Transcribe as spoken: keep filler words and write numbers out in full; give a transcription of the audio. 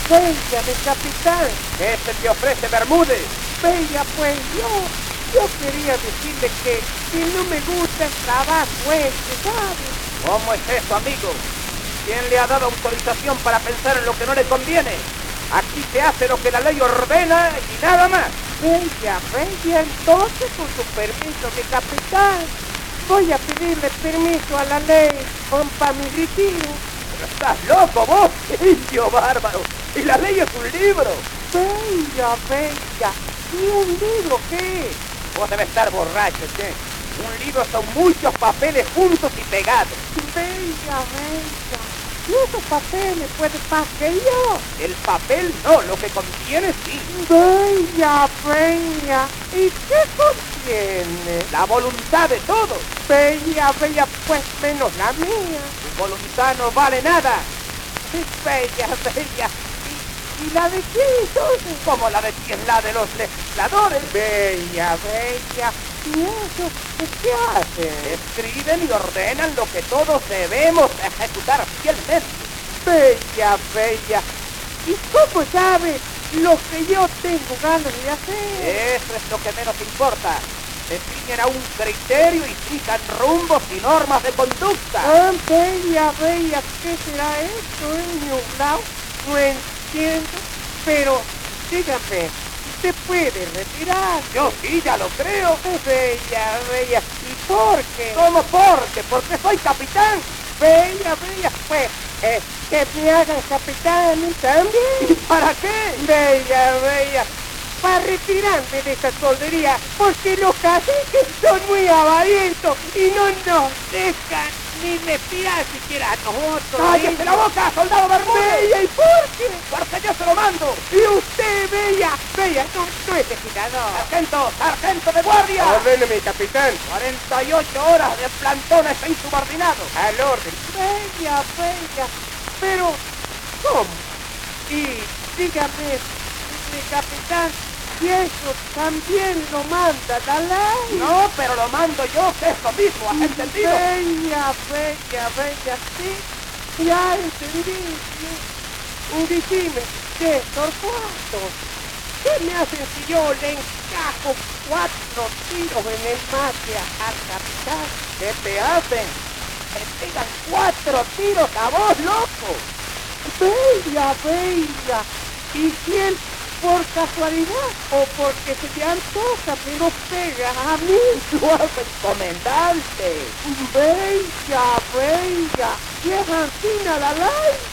Venga, mi capitán. ¿Qué se te ofrece, Bermúdez? Venga, pues yo, yo quería decirle que, que no me gusta el trabajo este, ¿sabe? ¿Cómo es eso, amigo? ¿Quién le ha dado autorización para pensar en lo que no le conviene? Aquí se hace lo que la ley ordena y nada más. Venga, venga, entonces, con su permiso, mi capitán, voy a pedirle permiso a la ley para mi retiro. Pero estás loco, vos, indio bárbaro. Y la ley es un libro. Venga, venga, ¿y un libro qué? Vos debes estar borracho, che. Un libro son muchos papeles juntos y pegados. Venga, venga. ¿Y esos papeles puede más que yo? El papel no, lo que contiene sí. Venga, venga. ¿Y qué contiene? La voluntad de todos. Venga, venga, pues menos la mía. Tu voluntad no vale nada. Venga, venga. ¿Y, y la de quién entonces? Como la de quién, la de los legisladores. Venga, venga. ¿Y eso qué hacen? Escriben y ordenan lo que todos debemos ejecutar fielmente. Bella, bella. ¿Y cómo sabe lo que yo tengo ganas de hacer? Eso es lo que menos importa. Definen a un criterio y fijan rumbos y normas de conducta. Ah, bella, bella. ¿Qué será esto, eh, nublado? No entiendo. Pero, dígame, ¿se puede retirar? Yo sí, ya lo creo. Bella, bella. ¿Y por qué? ¿Cómo por qué? Porque soy capitán. Bella, bella, pues, eh, que me hagan capitán a mí también. ¿Y para qué? Bella, bella, para retirarme de esta soldería, porque los caciques son muy avarientos y no nos dejan ni respirar siquiera a nosotros. ¡Cállese la boca, soldado Bermúdez! Bella, ¿y por qué? Porque yo se lo mando. Y usted, Bella, Bella, no, no es legislador. Sargento, sargento de guardia. Ordéneme, capitán. cuarenta y ocho horas de plantones e insubordinados. Al orden. Bella, Bella, pero, ¿cómo? Y dígame, mi capitán, si eso también lo manda la ley. No, pero lo mando yo, que es lo mismo, ¿has entendido? Bella, bella, bella, sí, ya entendí. Y dime, ¿qué, Torcuato? ¿Qué me hacen si yo le encajo cuatro tiros en el mate al capitán? ¿Qué te hacen? Te pegan cuatro tiros a vos, loco. Bella, bella. ¿Y quién, por casualidad o porque se te antoja, me lo pega a mí? Tú haces comendante. Bella, bella. ¿Y es Ancina la ley?